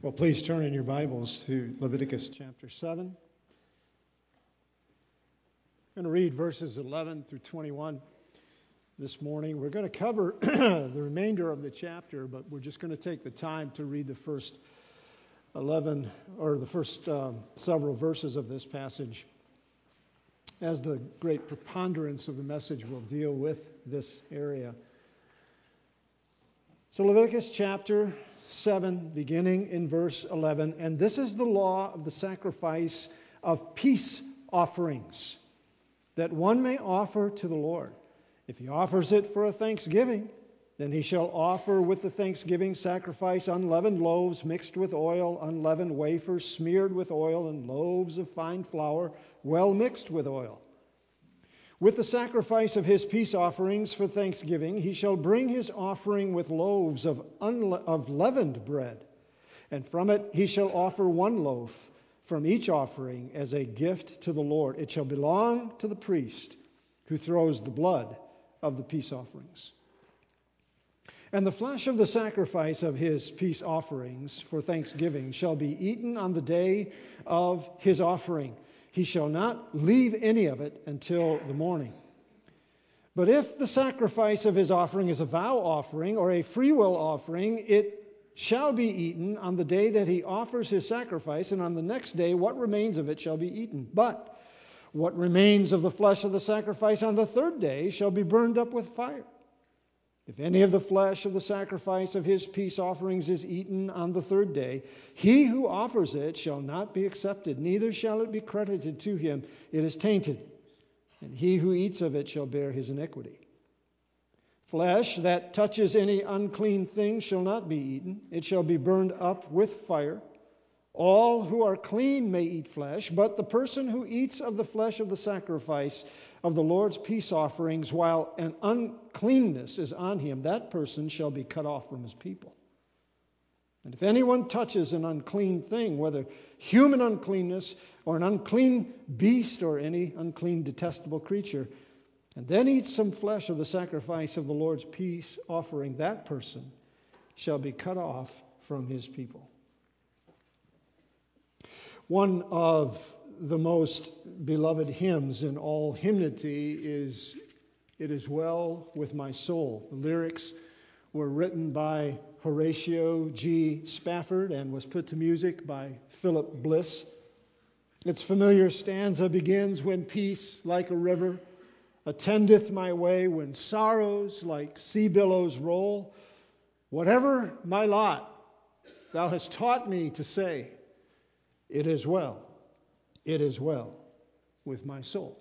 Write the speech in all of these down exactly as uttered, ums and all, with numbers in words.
Well, please turn in your Bibles to Leviticus chapter seven. I'm going to read verses eleven through twenty-one this morning. We're going to cover the remainder of the chapter, but we're just going to take the time to read the first eleven, or the first um, several verses of this passage, as the great preponderance of the message will deal with this area. So Leviticus chapter seven, beginning in verse eleven, and this is the law of the sacrifice of peace offerings, that one may offer to the Lord. If he offers it for a thanksgiving, then he shall offer with the thanksgiving sacrifice unleavened loaves mixed with oil, unleavened wafers smeared with oil, and loaves of fine flour well mixed with oil. With the sacrifice of his peace offerings for thanksgiving, he shall bring his offering with loaves of, unle- of leavened bread, and from it he shall offer one loaf from each offering as a gift to the Lord. It shall belong to the priest who throws the blood of the peace offerings. And the flesh of the sacrifice of his peace offerings for thanksgiving shall be eaten on the day of his offering. He shall not leave any of it until the morning. But if the sacrifice of his offering is a vow offering or a freewill offering, it shall be eaten on the day that he offers his sacrifice, and on the next day what remains of it shall be eaten. But what remains of the flesh of the sacrifice on the third day shall be burned up with fire. If any of the flesh of the sacrifice of his peace offerings is eaten on the third day, he who offers it shall not be accepted, neither shall it be credited to him. It is tainted, and he who eats of it shall bear his iniquity. Flesh that touches any unclean thing shall not be eaten. It shall be burned up with fire. All who are clean may eat flesh, but the person who eats of the flesh of the sacrifice of the Lord's peace offerings while an uncleanness is on him, that person shall be cut off from his people. And if anyone touches an unclean thing, whether human uncleanness or an unclean beast or any unclean detestable creature, and then eats some flesh of the sacrifice of the Lord's peace offering, that person shall be cut off from his people. One of the most beloved hymns in all hymnody is "It Is Well With My Soul." The lyrics were written by Horatio G. Spafford and was put to music by Philip Bliss. Its familiar stanza begins, "When peace like a river attendeth my way, when sorrows like sea billows roll, whatever my lot, thou hast taught me to say, it is well, it is well with my soul."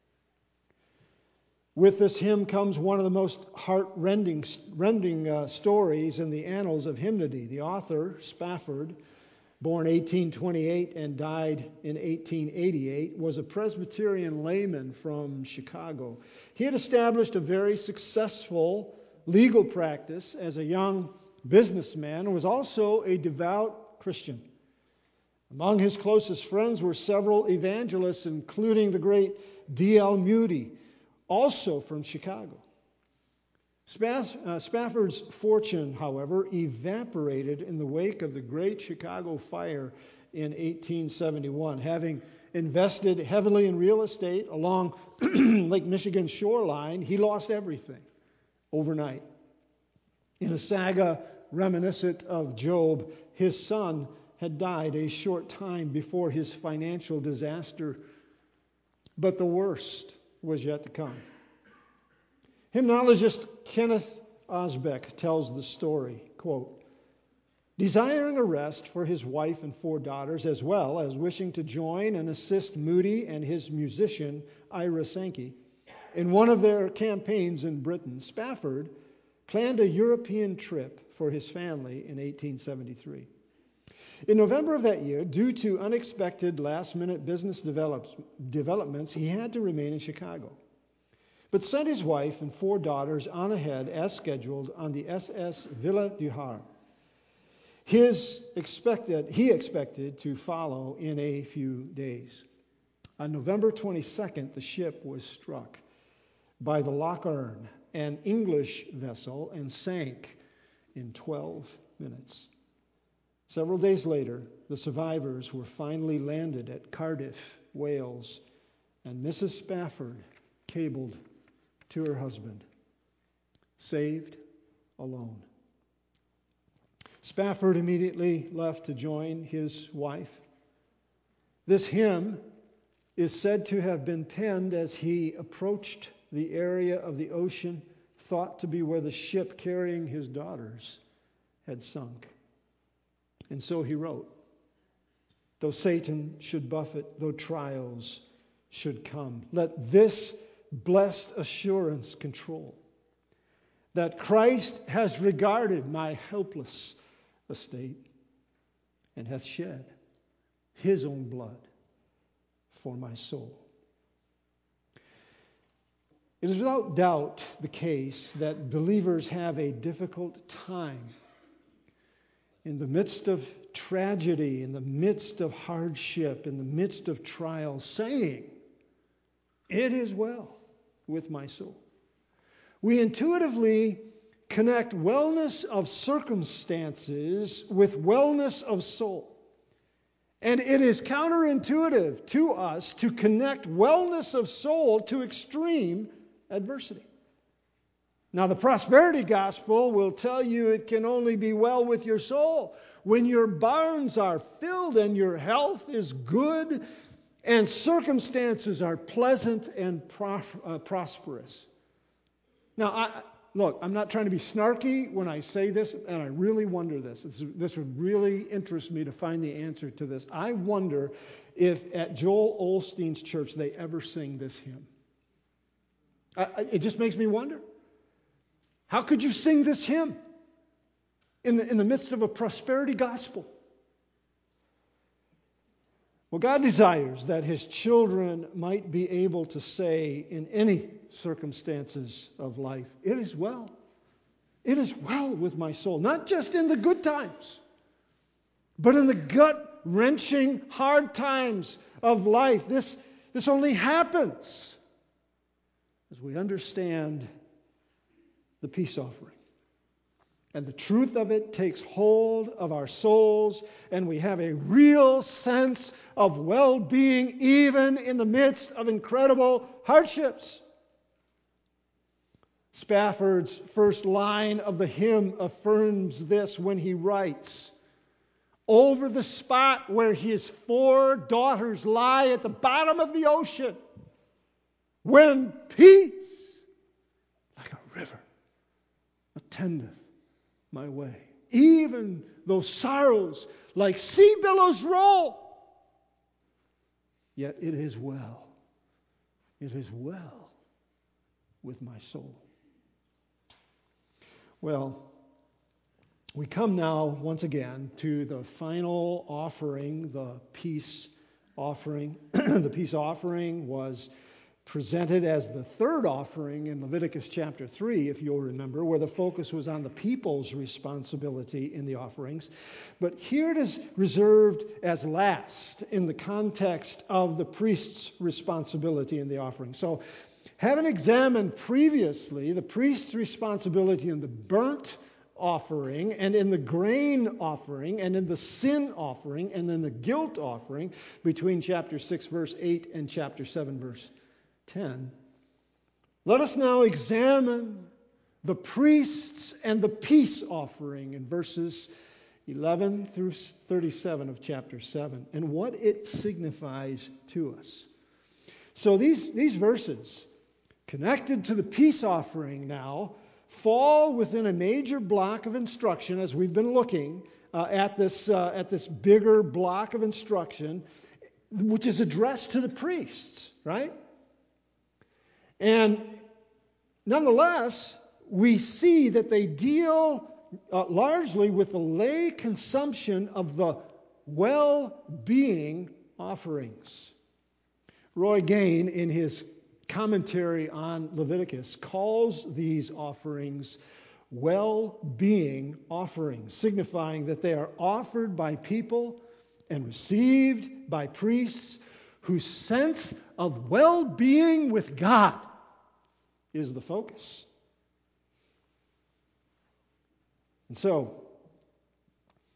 With this hymn comes one of the most heart-rending rending, uh, stories in the annals of hymnody. The author, Spafford, born eighteen twenty-eight and died in eighteen eighty-eight, was a Presbyterian layman from Chicago. He had established a very successful legal practice as a young businessman and was also a devout Christian. Among his closest friends were several evangelists, including the great D L Moody, also from Chicago. Spaff, uh, Spafford's fortune, however, evaporated in the wake of the Great Chicago Fire in eighteen seventy-one. Having invested heavily in real estate along Lake Michigan's shoreline, he lost everything overnight. In a saga reminiscent of Job, his son had died a short time before his financial disaster, but the worst was yet to come. Hymnologist Kenneth Osbeck tells the story, quote, "Desiring a rest for his wife and four daughters, as well as wishing to join and assist Moody and his musician, Ira Sankey, in one of their campaigns in Britain, Spafford planned a European trip for his family in eighteen seventy-three. In November of that year, due to unexpected last-minute business develops, developments, he had to remain in Chicago, but sent his wife and four daughters on ahead as scheduled on the S S Villa du Har. His expected, he expected to follow in a few days. On November twenty-second, the ship was struck by the Loch Earn, an English vessel, and sank in twelve minutes. Several days later, the survivors were finally landed at Cardiff, Wales, and Missus Spafford cabled to her husband, saved alone. Spafford immediately left to join his wife. This hymn is said to have been penned as he approached the area of the ocean thought to be where the ship carrying his daughters had sunk. And so he wrote, "Though Satan should buffet, though trials should come, let this blessed assurance control, that Christ has regarded my helpless estate and hath shed his own blood for my soul." It is without doubt the case that believers have a difficult time in the midst of tragedy, in the midst of hardship, in the midst of trial, saying, "It is well with my soul." We intuitively connect wellness of circumstances with wellness of soul. And it is counterintuitive to us to connect wellness of soul to extreme adversity. Now, the prosperity gospel will tell you it can only be well with your soul when your barns are filled and your health is good and circumstances are pleasant and pro- uh, prosperous. Now, I, look, I'm not trying to be snarky when I say this, and I really wonder this. This, this would really interest me to find the answer to this. I wonder if at Joel Osteen's church they ever sing this hymn. I, I, it just makes me wonder. How could you sing this hymn in the, in the midst of a prosperity gospel? Well, God desires that His children might be able to say in any circumstances of life, "It is well. It is well with my soul." Not just in the good times, but in the gut-wrenching hard times of life. This, this only happens as we understand the peace offering. And the truth of it takes hold of our souls, and we have a real sense of well-being even in the midst of incredible hardships. Spafford's first line of the hymn affirms this when he writes, "Over the spot where his four daughters lie at the bottom of the ocean, when peace like a river attendeth my way, even though sorrows like sea billows roll, yet it is well, it is well with my soul." Well, we come now once again to the final offering, the peace offering. The peace offering was presented as the third offering in Leviticus chapter three, if you'll remember, where the focus was on the people's responsibility in the offerings. But here it is reserved as last in the context of the priest's responsibility in the offering. So, having examined previously the priest's responsibility in the burnt offering and in the grain offering and in the sin offering and in the guilt offering between chapter six verse eight and chapter seven verse ten, let us now examine the priests and the peace offering in verses eleven through thirty-seven of chapter seven and what it signifies to us. So these, these verses connected to the peace offering now fall within a major block of instruction as we've been looking uh, at this uh, at this bigger block of instruction, which is addressed to the priests, right? And nonetheless, we see that they deal uh, largely with the lay consumption of the well-being offerings. Roy Gain, in his commentary on Leviticus, calls these offerings well-being offerings, signifying that they are offered by people and received by priests whose sense of well-being with God is the focus. And so,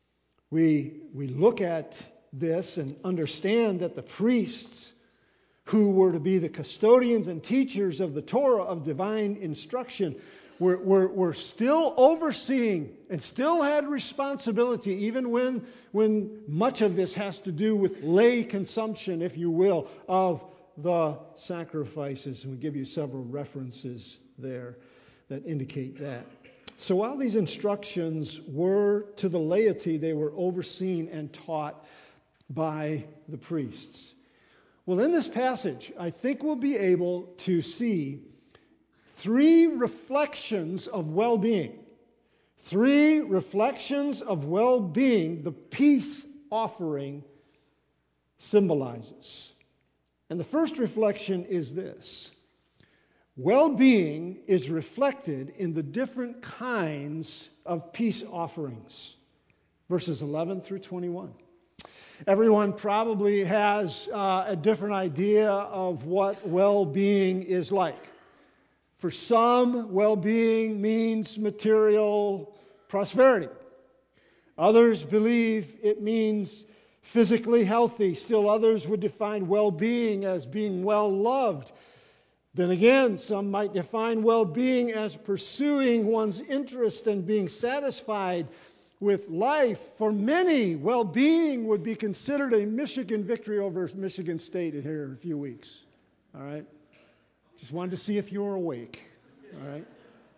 we, we look at this and understand that the priests who were to be the custodians and teachers of the Torah, of divine instruction, were, were, were still overseeing and still had responsibility, even when, when much of this has to do with lay consumption, if you will, of the sacrifices. And we give you several references there that indicate that. So while these instructions were to the laity, they were overseen and taught by the priests. Well, in this passage, I think we'll be able to see three reflections of well-being. Three reflections of well-being the peace offering symbolizes. And the first reflection is this. Well-being is reflected in the different kinds of peace offerings. Verses eleven through twenty-one. Everyone probably has uh, a different idea of what well-being is like. For some, well-being means material prosperity. Others believe it means physically healthy. Still others would define well-being as being well-loved. Then again, some might define well-being as pursuing one's interest and being satisfied with life. For many, well-being would be considered a Michigan victory over Michigan State here in a few weeks. All right? Just wanted to see if you were awake. All right?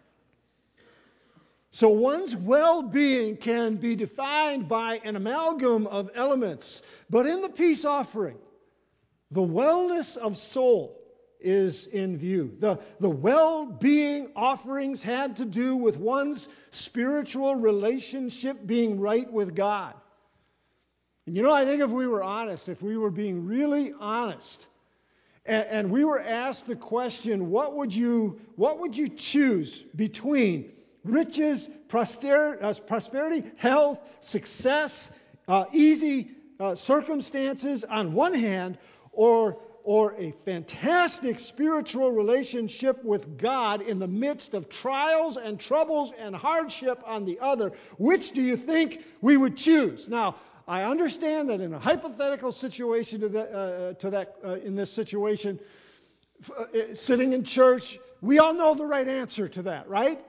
So one's well-being can be defined by an amalgam of elements. But in the peace offering, the wellness of soul is in view. The, the well-being offerings had to do with one's spiritual relationship being right with God. And you know, I think if we were honest, if we were being really honest, and, and we were asked the question, what would you, what would you choose between riches, prosperity, uh, prosperity health, success, uh, easy uh, circumstances on one hand, or or a fantastic spiritual relationship with God in the midst of trials and troubles and hardship on the other? Which do you think we would choose? Now, I understand that in a hypothetical situation to that, uh, to that uh, in this situation, uh, sitting in church, we all know the right answer to that, right?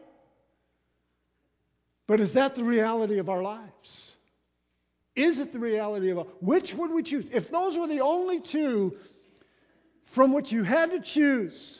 But is that the reality of our lives? Is it the reality of our... Which would we choose? If those were the only two from which you had to choose,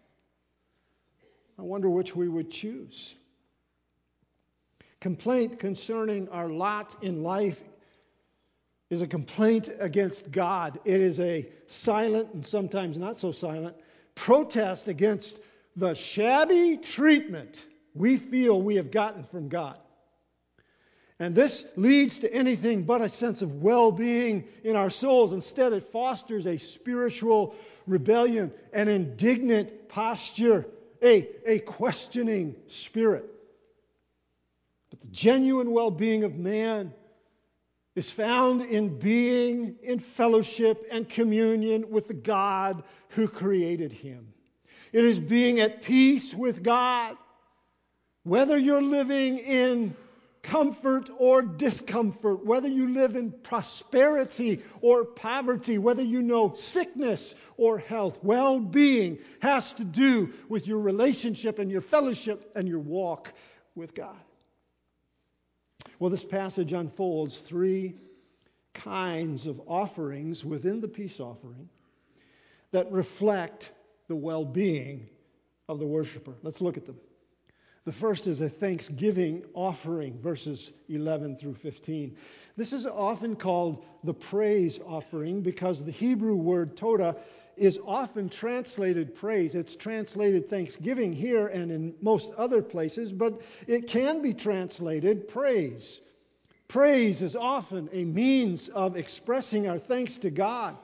I wonder which we would choose. Complaint concerning our lot in life is a complaint against God. It is a silent, and sometimes not so silent, protest against the shabby treatment we feel we have gotten from God. And this leads to anything but a sense of well-being in our souls. Instead, it fosters a spiritual rebellion, an indignant posture, a, a questioning spirit. But the genuine well-being of man is found in being in fellowship and communion with the God who created him. It is being at peace with God. Whether you're living in comfort or discomfort, whether you live in prosperity or poverty, whether you know sickness or health, well-being has to do with your relationship and your fellowship and your walk with God. Well, this passage unfolds three kinds of offerings within the peace offering that reflect the well-being of the worshiper. Let's look at them. The first is a thanksgiving offering, verses eleven through fifteen. This is often called the praise offering because the Hebrew word todah is often translated praise. It's translated thanksgiving here and in most other places, but it can be translated praise. Praise is often a means of expressing our thanks to God.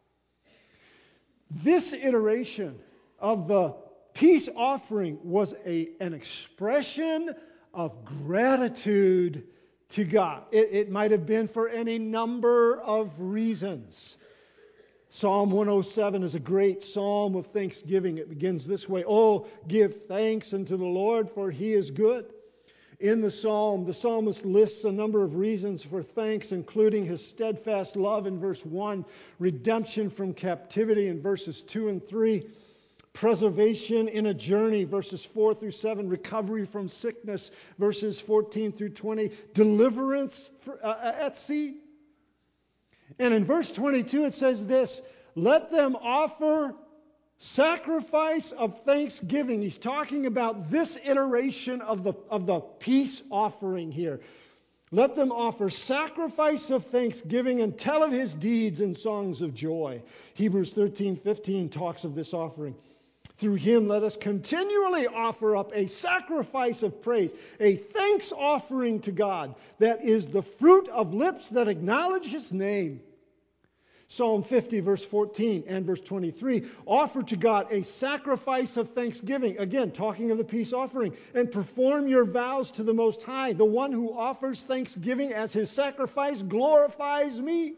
This iteration of the peace offering was a, an expression of gratitude to God. It, it might have been for any number of reasons. Psalm one oh seven is a great psalm of thanksgiving. It begins this way: "Oh, give thanks unto the Lord, for he is good. in the psalm. The psalmist lists a number of reasons for thanks, including his steadfast love in verse one, redemption from captivity in verses two and three, preservation in a journey, verses four through seven, recovery from sickness, verses fourteen through twenty, deliverance for, uh, at sea. And in verse twenty-two it says this, let them offer sacrifice of thanksgiving. He's talking about this iteration of the, of the peace offering here. Let them offer sacrifice of thanksgiving and tell of his deeds in songs of joy. Hebrews thirteen fifteen talks of this offering. Through him let us continually offer up a sacrifice of praise, a thanks offering to God that is the fruit of lips that acknowledge his name. Psalm fifty, verse fourteen and verse twenty-three, offer to God a sacrifice of thanksgiving. Again, talking of the peace offering. And perform your vows to the Most High. The one who offers thanksgiving as his sacrifice glorifies me.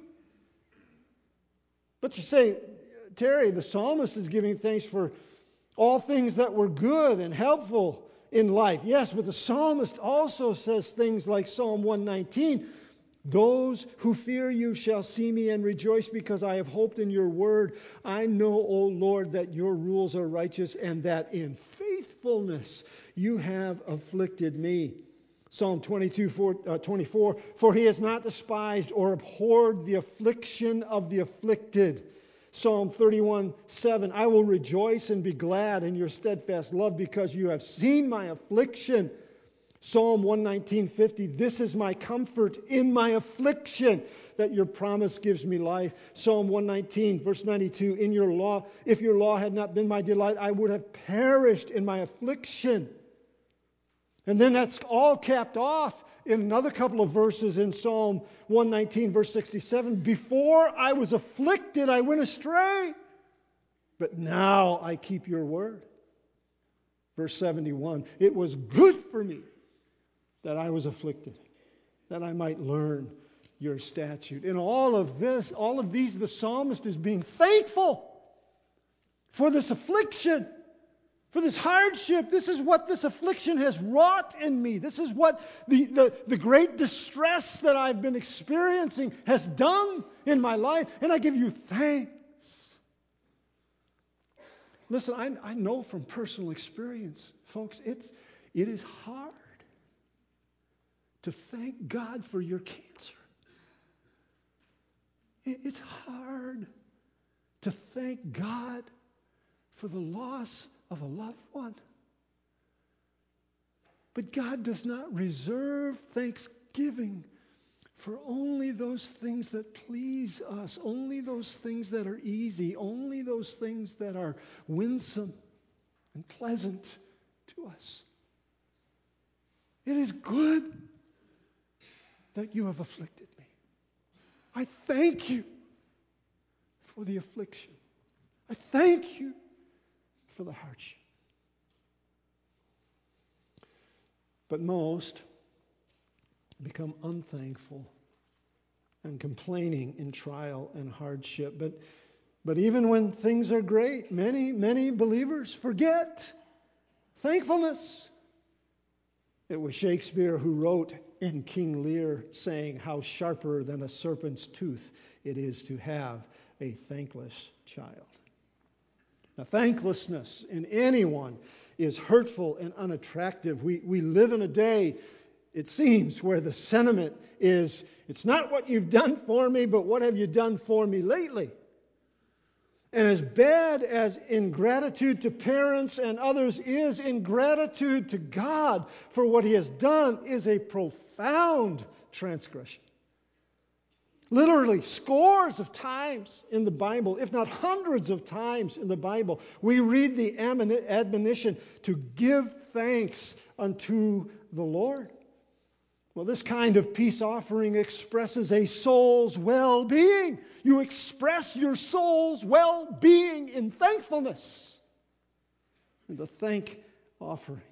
But you say, Terry, the psalmist is giving thanks for all things that were good and helpful in life. Yes, but the psalmist also says things like Psalm one nineteen, those who fear you shall see me and rejoice because I have hoped in your word. I know, O Lord, that your rules are righteous and that in faithfulness you have afflicted me. Psalm twenty-two, twenty-four, for he has not despised or abhorred the affliction of the afflicted. Psalm thirty-one, seven, I will rejoice and be glad in your steadfast love because you have seen my affliction. Psalm one nineteen, fifty, this is my comfort in my affliction, that your promise gives me life. Psalm one nineteen, verse ninety-two, in your law, if your law had not been my delight, I would have perished in my affliction. And then that's all capped off in another couple of verses in Psalm one nineteen, verse sixty-seven, before I was afflicted, I went astray, but now I keep your word. Verse seventy-one, it was good for me that I was afflicted, that I might learn your statute. In all of this, all of these, the psalmist is being thankful for this affliction, for this hardship. This is what this affliction has wrought in me. This is what the, the, the great distress that I've been experiencing has done in my life, and I give you thanks. Listen, I, I know from personal experience, folks, it's, it is hard to thank God for your cancer. It's hard to thank God for the loss of a loved one. But God does not reserve thanksgiving for only those things that please us, only those things that are easy, only those things that are winsome and pleasant to us. It is good that you have afflicted me. I thank you for the affliction. I thank you for the hardship. But most become unthankful and complaining in trial and hardship. But, but even when things are great, many, many believers forget thankfulness. It was Shakespeare who wrote in King Lear saying, how sharper than a serpent's tooth it is to have a thankless child. Now, thanklessness in anyone is hurtful and unattractive. We, we live in a day, it seems, where the sentiment is, it's not what you've done for me, but what have you done for me lately? And as bad as ingratitude to parents and others is, ingratitude to God for what He has done is a profound transgression. Literally scores of times in the Bible, if not hundreds of times in the Bible, we read the admonition to give thanks unto the Lord. Well, this kind of peace offering expresses a soul's well-being. You express your soul's well-being in thankfulness in the thank offering.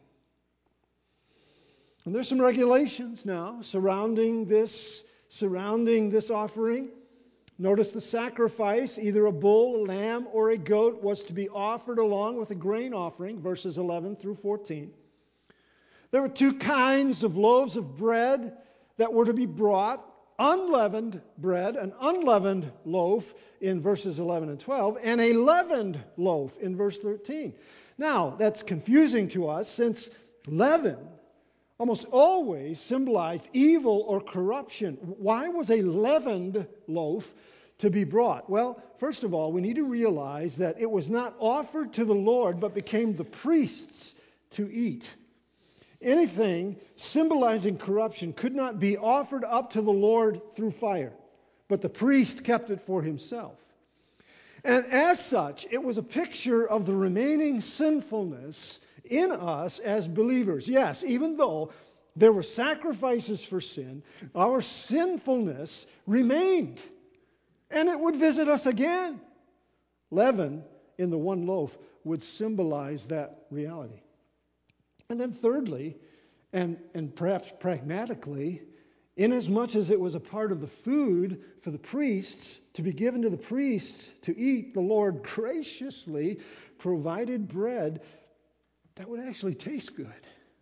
And there's some regulations now surrounding this, surrounding this offering. Notice the sacrifice, either a bull, a lamb, or a goat, was to be offered along with a grain offering, verses eleven through fourteen. There were two kinds of loaves of bread that were to be brought. Unleavened bread, an unleavened loaf in verses eleven and twelve, and a leavened loaf in verse thirteen. Now, that's confusing to us since leaven almost always symbolized evil or corruption. Why was a leavened loaf to be brought? Well, first of all, we need to realize that it was not offered to the Lord, but became the priest's to eat. Anything symbolizing corruption could not be offered up to the Lord through fire, but the priest kept it for himself. And as such, it was a picture of the remaining sinfulness in us as believers. Yes, even though there were sacrifices for sin, our sinfulness remained, and it would visit us again. Leaven in the one loaf would symbolize that reality. And then thirdly, and, and perhaps pragmatically, inasmuch as it was a part of the food for the priests, to be given to the priests to eat, the Lord graciously provided bread that would actually taste good.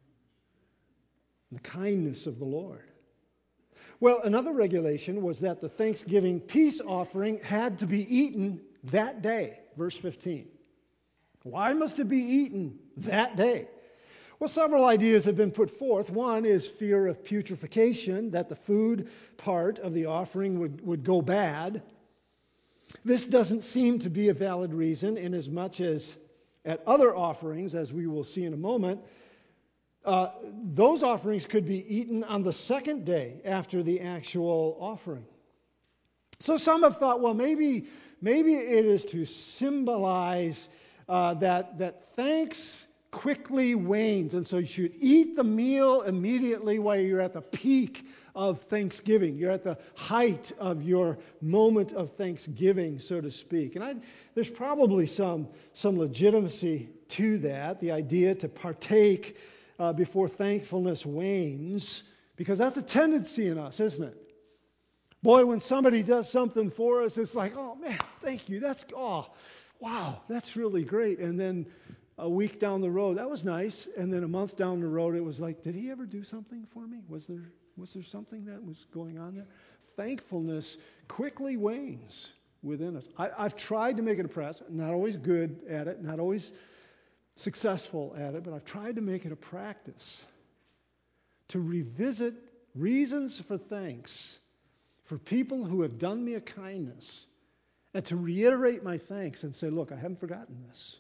The kindness of the Lord. Well, another regulation was that the Thanksgiving peace offering had to be eaten that day. Verse fifteen. Why must it be eaten that day? Well, several ideas have been put forth. One is fear of putrefaction, that the food part of the offering would, would go bad. This doesn't seem to be a valid reason, inasmuch as at other offerings, as we will see in a moment, uh, those offerings could be eaten on the second day after the actual offering. So some have thought, well, maybe, maybe it is to symbolize uh, that, that thanks quickly wanes, and so you should eat the meal immediately while you're at the peak of Thanksgiving. You're at the height of your moment of Thanksgiving, so to speak. And I, there's probably some, some legitimacy to that, the idea to partake uh, before thankfulness wanes, because that's a tendency in us, isn't it? Boy, when somebody does something for us, it's like, oh man, thank you. That's, oh, wow, that's really great. And then a week down the road, that was nice. And then a month down the road, it was like, did he ever do something for me? Was there was there something that was going on there? Thankfulness quickly wanes within us. I, I've tried to make it a practice. Not always good at it, not always successful at it, but I've tried to make it a practice to revisit reasons for thanks for people who have done me a kindness, and to reiterate my thanks and say, look, I haven't forgotten this.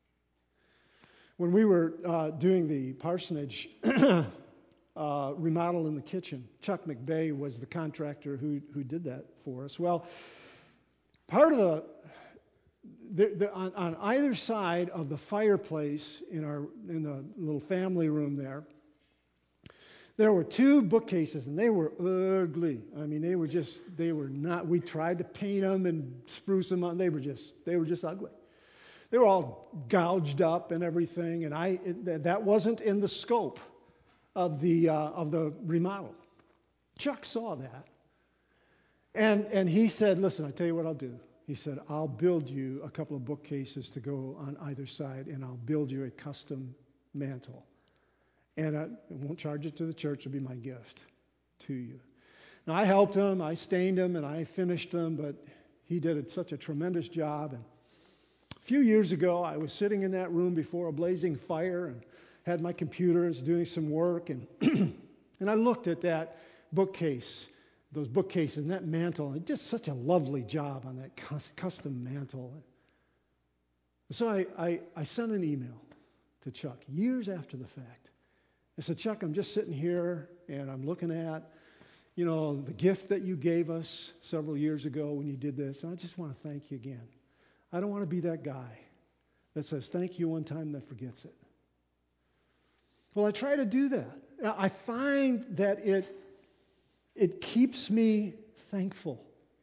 When we were uh, doing the parsonage uh, remodel in the kitchen, Chuck McBay was the contractor who who did that for us. Well, part of the, the, the on, on either side of the fireplace in our in the little family room there, there were two bookcases, and they were ugly. I mean, they were just they were not. We tried to paint them and spruce them up. They were just they were just ugly. They were all gouged up and everything, and I it, that wasn't in the scope of the uh, of the remodel. Chuck saw that, and and he said, "Listen, I tell you what I'll do." He said, "I'll build you a couple of bookcases to go on either side, and I'll build you a custom mantle, and I won't charge it to the church. It'll be my gift to you." Now I helped him, I stained them, and I finished them, but he did such a tremendous job. And a few years ago, I was sitting in that room before a blazing fire and had my computers doing some work, and and I looked at that bookcase, those bookcases, and that mantle, and just such a lovely job on that custom mantle. So I, I, I sent an email to Chuck years after the fact. I said, Chuck, I'm just sitting here, and I'm looking at, you know, the gift that you gave us several years ago when you did this, and I just want to thank you again. I don't want to be that guy that says thank you one time and then forgets it. Well, I try to do that. I find that it, it keeps me thankful.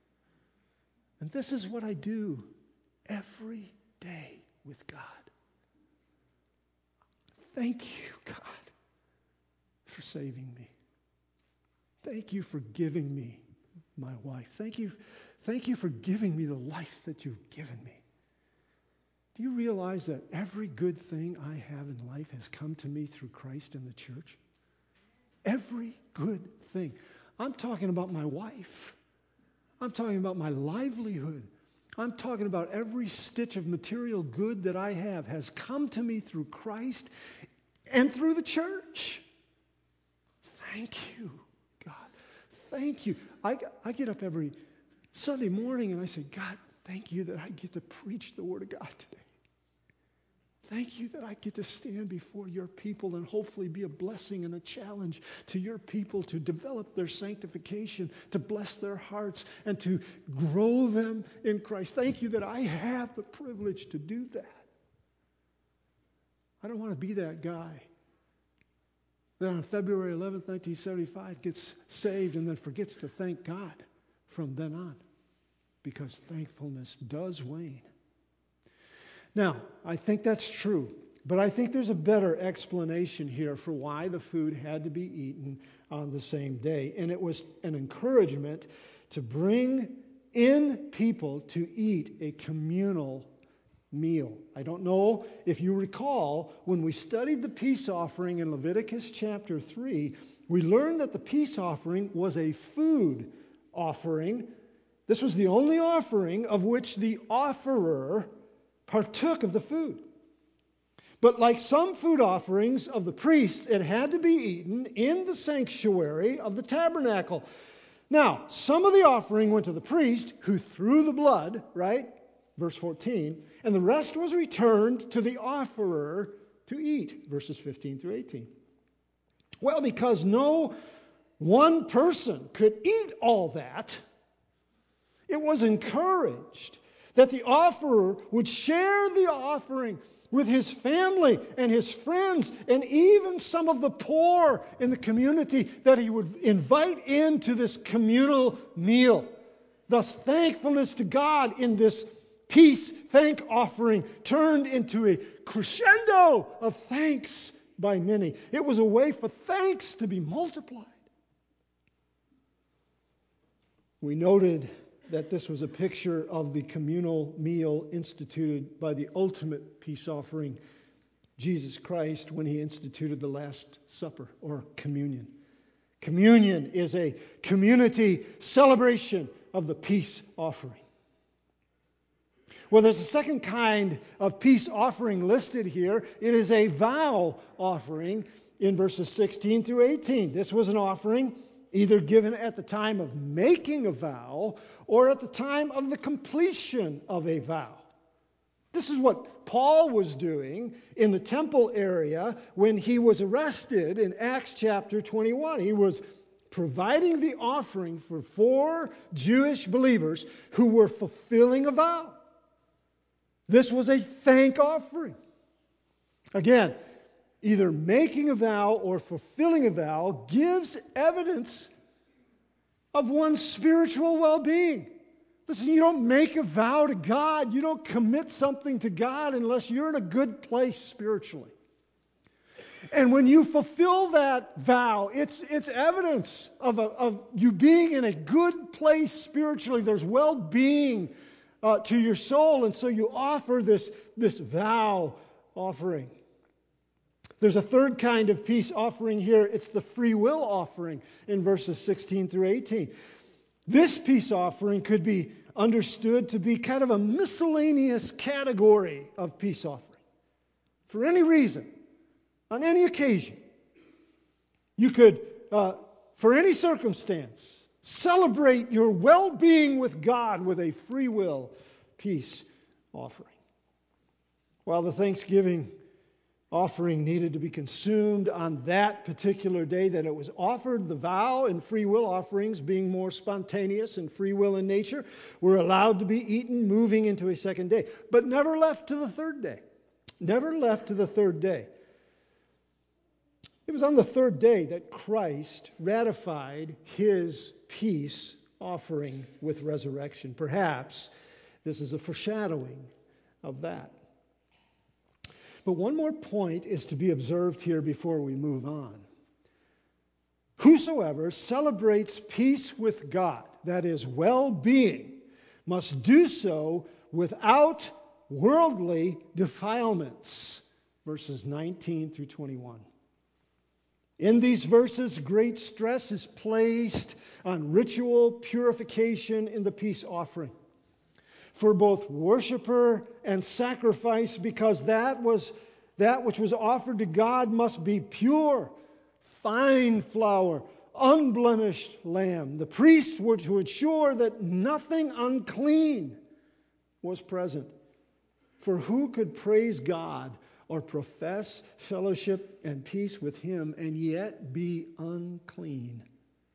And this is what I do every day with God. Thank you, God, for saving me. Thank you for giving me my wife. Thank you, thank you for giving me the life that you've given me. Do you realize that every good thing I have in life has come to me through Christ and the church? Every good thing. I'm talking about my wife. I'm talking about my livelihood. I'm talking about every stitch of material good that I have has come to me through Christ and through the church. Thank you, God. Thank you. I, I get up every Sunday morning and I say, God, thank you that I get to preach the Word of God today. Thank you that I get to stand before your people and hopefully be a blessing and a challenge to your people to develop their sanctification, to bless their hearts, and to grow them in Christ. Thank you that I have the privilege to do that. I don't want to be that guy that on February eleventh, nineteen seventy-five gets saved and then forgets to thank God from then on, because thankfulness does wane. Now, I think that's true, but I think there's a better explanation here for why the food had to be eaten on the same day. And it was an encouragement to bring in people to eat a communal meal. I don't know if you recall, when we studied the peace offering in Leviticus chapter three, we learned that the peace offering was a food offering. This was the only offering of which the offerer partook of the food. But like some food offerings of the priests, it had to be eaten in the sanctuary of the tabernacle. Now, some of the offering went to the priest, who threw the blood, right? Verse fourteen. And the rest was returned to the offerer to eat. Verses fifteen through eighteen. Well, because no one person could eat all that, it was encouraged that the offerer would share the offering with his family and his friends and even some of the poor in the community that he would invite into this communal meal. Thus, thankfulness to God in this peace thank offering turned into a crescendo of thanks by many. It was a way for thanks to be multiplied. We noted that this was a picture of the communal meal instituted by the ultimate peace offering, Jesus Christ, when he instituted the Last Supper, or communion. Communion is a community celebration of the peace offering. Well, there's a second kind of peace offering listed here. It is a vow offering in verses sixteen through eighteen. This was an offering either given at the time of making a vow or at the time of the completion of a vow. This is what Paul was doing in the temple area when he was arrested in Acts chapter twenty-one. He was providing the offering for four Jewish believers who were fulfilling a vow. This was a thank offering. Again, either making a vow or fulfilling a vow gives evidence of one's spiritual well-being. Listen, you don't make a vow to God. You don't commit something to God unless you're in a good place spiritually. And when you fulfill that vow, it's, it's evidence of, a, of you being in a good place spiritually. There's well-being uh, to your soul, and so you offer this, this vow offering. There's a third kind of peace offering here. It's the free will offering in verses sixteen through eighteen. This peace offering could be understood to be kind of a miscellaneous category of peace offering. For any reason, on any occasion, you could, uh, for any circumstance, celebrate your well-being with God with a free will peace offering. While the Thanksgiving offering needed to be consumed on that particular day that it was offered, the vow and free will offerings, being more spontaneous and free will in nature, were allowed to be eaten moving into a second day, but never left to the third day. Never left to the third day. It was on the third day that Christ ratified his peace offering with resurrection. Perhaps this is a foreshadowing of that. But one more point is to be observed here before we move on. Whosoever celebrates peace with God, that is, well-being, must do so without worldly defilements. Verses nineteen through twenty-one. In these verses, great stress is placed on ritual purification in the peace offering for both worshiper and sacrifice, because that was that which was offered to God must be pure, fine flour, unblemished lamb. The priests were to ensure that nothing unclean was present. For who could praise God or profess fellowship and peace with Him and yet be unclean?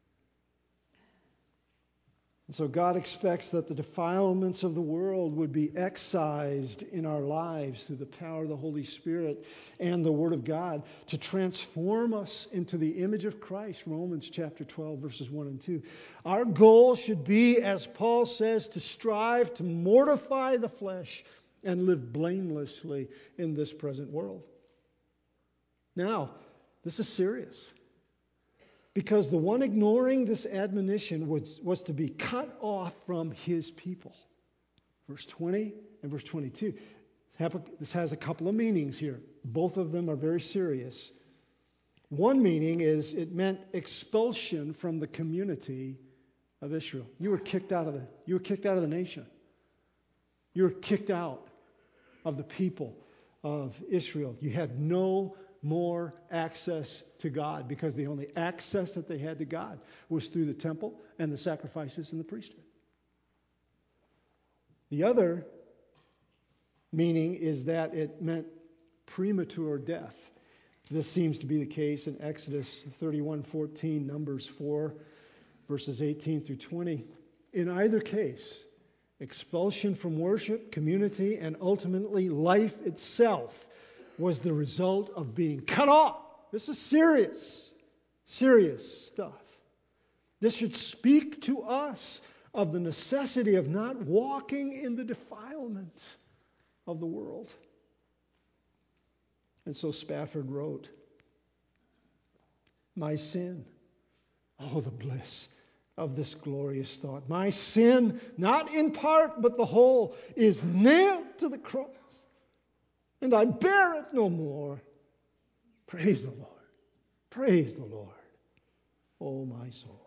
And so God expects that the defilements of the world would be excised in our lives through the power of the Holy Spirit and the Word of God to transform us into the image of Christ. Romans chapter twelve, verses one and two. Our goal should be, as Paul says, to strive to mortify the flesh and live blamelessly in this present world. Now, this is serious. Because the one ignoring this admonition was, was to be cut off from his people. Verse twenty and verse twenty-two. This has a couple of meanings here. Both of them are very serious. One meaning is it meant expulsion from the community of Israel. You were kicked out of the, you were kicked out of the nation. You were kicked out of the people of Israel. You had no more access to God, because the only access that they had to God was through the temple and the sacrifices and the priesthood. The other meaning is that it meant premature death. This seems to be the case in Exodus thirty-one fourteen, Numbers four, verses eighteen through twenty. In either case, expulsion from worship, community, and ultimately life itself was the result of being cut off. This is serious, serious stuff. This should speak to us of the necessity of not walking in the defilement of the world. And so Spafford wrote, "My sin, oh, the bliss of this glorious thought. My sin, not in part but the whole, is nailed to the cross, and I bear it no more. Praise the Lord. Praise the Lord, oh my soul."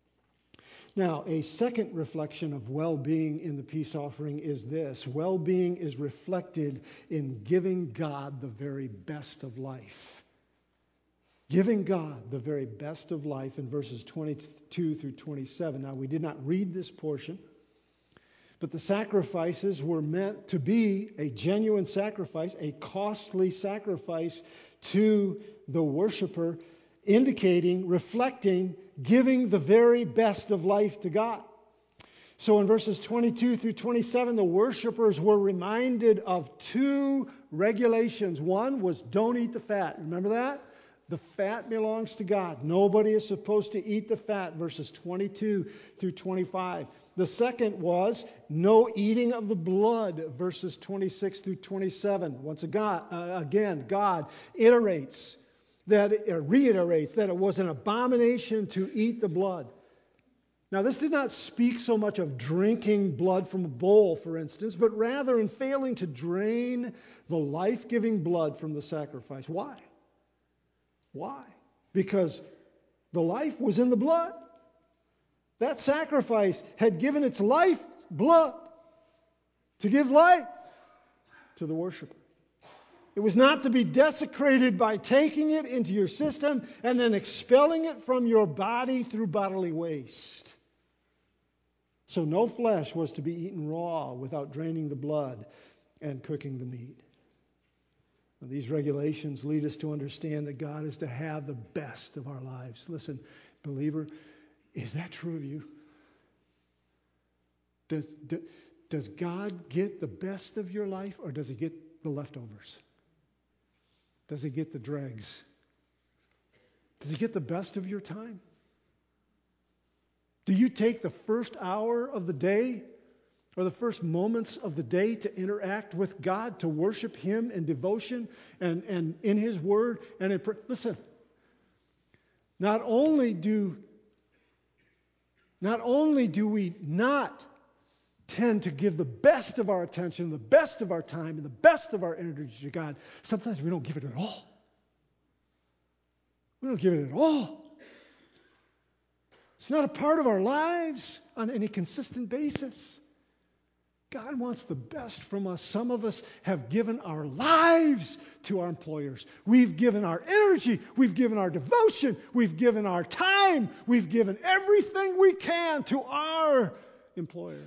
Now, a second reflection of well-being in the peace offering is this. Well-being is reflected in giving God the very best of life. Giving God the very best of life in verses twenty-two through twenty-seven. Now, we did not read this portion, but the sacrifices were meant to be a genuine sacrifice, a costly sacrifice to the worshiper, indicating, reflecting, giving the very best of life to God. So in verses twenty-two through twenty-seven, the worshipers were reminded of two regulations. One was don't eat the fat. Remember that? The fat belongs to God. Nobody is supposed to eat the fat, verses twenty-two through twenty-five. The second was no eating of the blood, verses twenty-six through twenty-seven. Once again, God iterates that, or reiterates that it was an abomination to eat the blood. Now, this did not speak so much of drinking blood from a bowl, for instance, but rather in failing to drain the life-giving blood from the sacrifice. Why? Why? Because the life was in the blood. That sacrifice had given its life blood to give life to the worshiper. It was not to be desecrated by taking it into your system and then expelling it from your body through bodily waste. So no flesh was to be eaten raw without draining the blood and cooking the meat. Now, these regulations lead us to understand that God is to have the best of our lives. Listen, believer, is that true of you? Does, does God get the best of your life, or does He get the leftovers? Does He get the dregs? Does He get the best of your time? Do you take the first hour of the day or the first moments of the day to interact with God, to worship Him in devotion and, and in His Word? And in, listen, not only do not only do we not tend to give the best of our attention, the best of our time, and the best of our energy to God, sometimes we don't give it at all. We don't give it at all. It's not a part of our lives on any consistent basis. God wants the best from us. Some of us have given our lives to our employers. We've given our energy. We've given our devotion. We've given our time. We've given everything we can to our employer.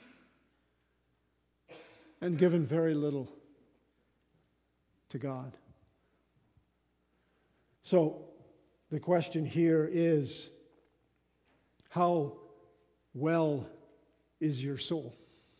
And given very little to God. So the question here is, how well is your soul?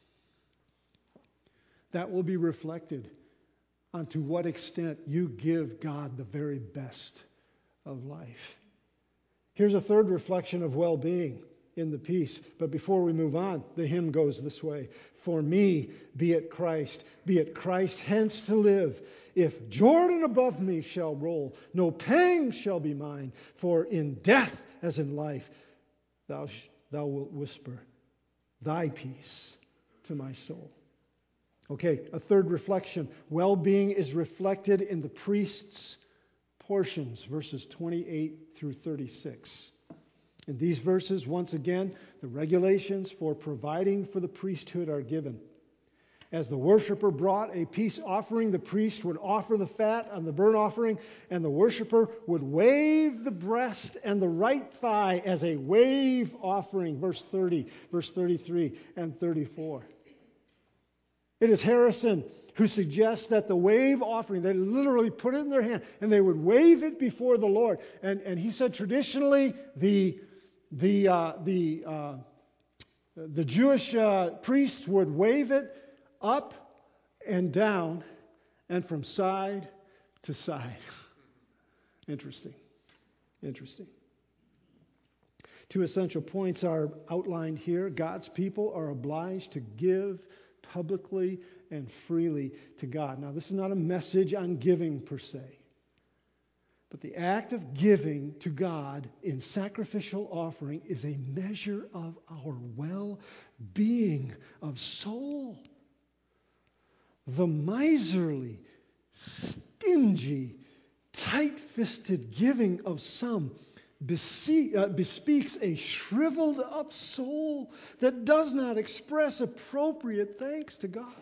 That will be reflected on to what extent you give God the very best of life. Here's a third reflection of well-being in the peace. But before we move on, the hymn goes this way. For me, be it Christ, be it Christ hence to live. If Jordan above me shall roll, no pang shall be mine. For in death as in life, thou, thou wilt whisper thy peace to my soul. Okay, a third reflection. Well-being is reflected in the priest's portions, verses twenty-eight through thirty-six. In these verses, once again, the regulations for providing for the priesthood are given. As the worshiper brought a peace offering, the priest would offer the fat on the burnt offering, and the worshiper would wave the breast and the right thigh as a wave offering, verse thirty, verse thirty-three, and thirty-four. It is Harrison who suggests that the wave offering, they literally put it in their hand and they would wave it before the Lord. And, and he said traditionally the, the, uh, the, uh, the Jewish uh, priests would wave it up and down and from side to side. Interesting. Interesting. Two essential points are outlined here. God's people are obliged to give publicly and freely to God. Now, this is not a message on giving per se, but the act of giving to God in sacrificial offering is a measure of our well-being of soul. The miserly, stingy, tight-fisted giving of some bespeaks a shriveled up soul that does not express appropriate thanks to God.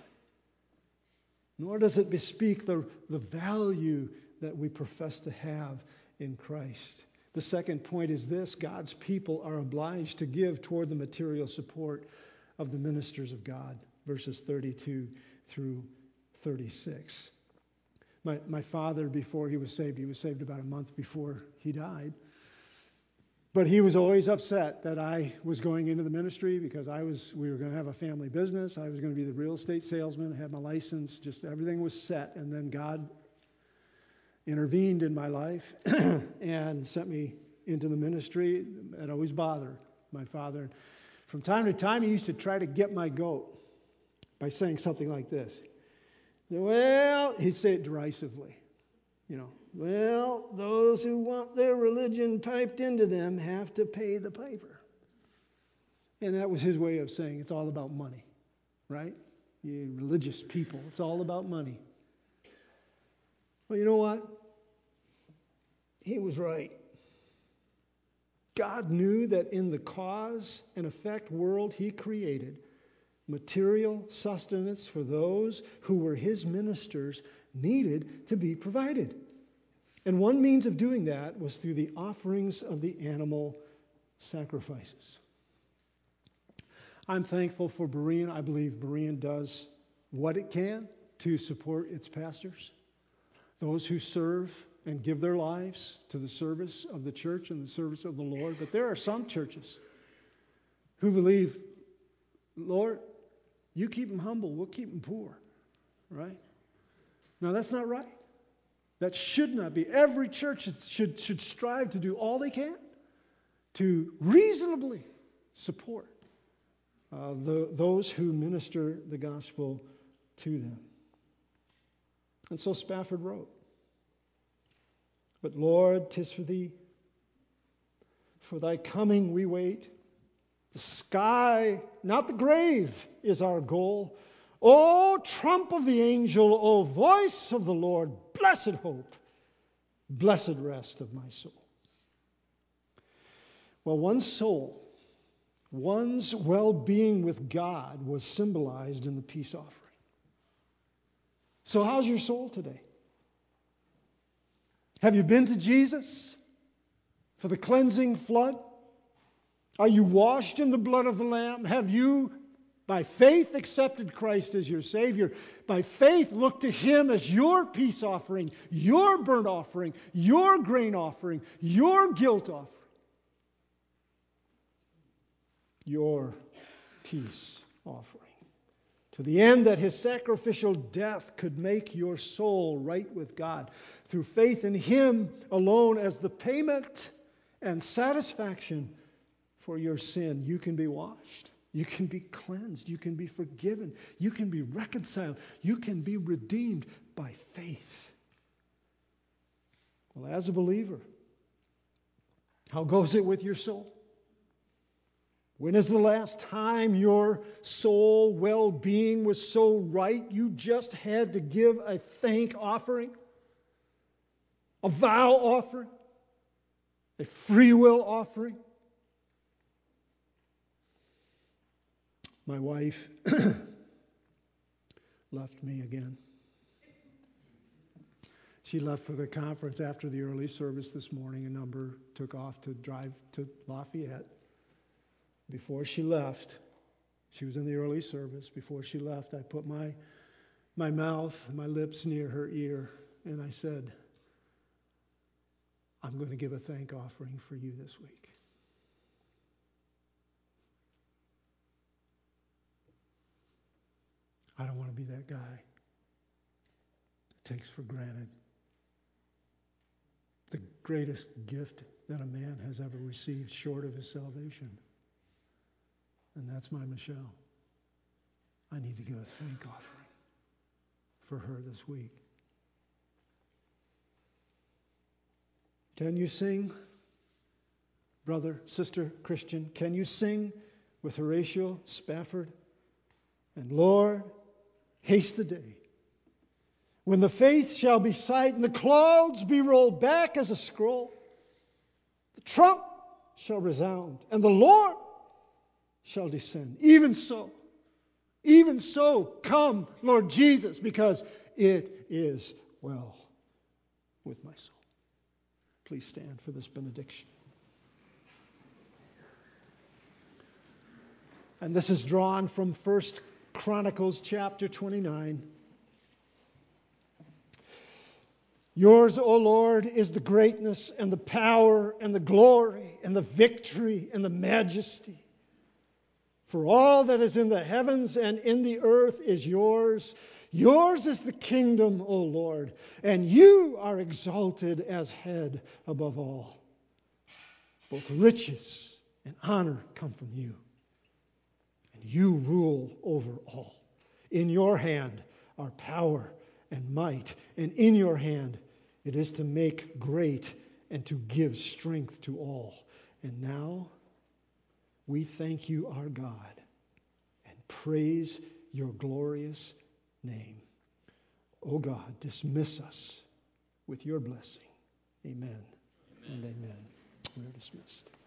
Nor does it bespeak the, the value that we profess to have in Christ. The second point is this: God's people are obliged to give toward the material support of the ministers of God. Verses thirty-two through thirty-six. My, my father, before he was saved, he was saved about a month before he died. But he was always upset that I was going into the ministry because I was. We were going to have a family business. I was going to be the real estate salesman. I had my license. Just everything was set. And then God intervened in my life and sent me into the ministry. It always bothered my father. From time to time, he used to try to get my goat by saying something like this. Well, he'd say it derisively. You know, well, those who want their religion piped into them have to pay the piper. And that was his way of saying it's all about money, right? You religious people, it's all about money. Well, you know what? He was right. God knew that in the cause and effect world he created, material sustenance for those who were his ministers needed to be provided. And one means of doing that was through the offerings of the animal sacrifices. I'm thankful for Berean. I believe Berean does what it can to support its pastors, those who serve and give their lives to the service of the church and the service of the Lord. But there are some churches who believe, Lord, you keep them humble, we'll keep them poor, right? Now, that's not right. That should not be. Every church should, should strive to do all they can to reasonably support uh, the, those who minister the gospel to them. And so Spafford wrote, but Lord, 'tis for thee, for thy coming we wait. The sky, not the grave, is our goal. O trump of the angel, O voice of the Lord, blessed hope, blessed rest of my soul. Well, one's soul, one's well-being with God was symbolized in the peace offering. So how's your soul today? Have you been to Jesus for the cleansing flood? Are you washed in the blood of the Lamb? Have you, by faith, accepted Christ as your Savior? By faith, look to Him as your peace offering, your burnt offering, your grain offering, your guilt offering, your peace offering, to the end that His sacrificial death could make your soul right with God. Through faith in Him alone as the payment and satisfaction for your sin, you can be washed. You can be cleansed. You can be forgiven. You can be reconciled. You can be redeemed by faith. Well, as a believer, how goes it with your soul? When is the last time your soul well-being was so right you just had to give a thank offering, a vow offering, a free will offering? My wife left me again. She left for the conference after the early service this morning. A number took off to drive to Lafayette. Before she left, she was in the early service. Before she left, I put my my mouth, my lips near her ear, and I said, I'm going to give a thank offering for you this week. I don't want to be that guy that takes for granted the greatest gift that a man has ever received short of his salvation. And that's my Michelle. I need to give a thank offering for her this week. Can you sing, brother, sister, Christian? Can you sing with Horatio Spafford? And Lord, haste the day when the faith shall be sight and the clouds be rolled back as a scroll. The trump shall resound and the Lord shall descend. Even so, even so, come, Lord Jesus, because it is well with my soul. Please stand for this benediction. And this is drawn from First Chronicles chapter twenty-nine. Yours, O Lord, is the greatness and the power and the glory and the victory and the majesty. For all that is in the heavens and in the earth is yours. Yours is the kingdom, O Lord, and you are exalted as head above all. Both riches and honor come from you, and you rule over all. In your hand are power and might, and in your hand it is to make great and to give strength to all. And now we thank you, our God, and praise your glorious name. O God, dismiss us with your blessing. Amen, amen. And amen. We are dismissed.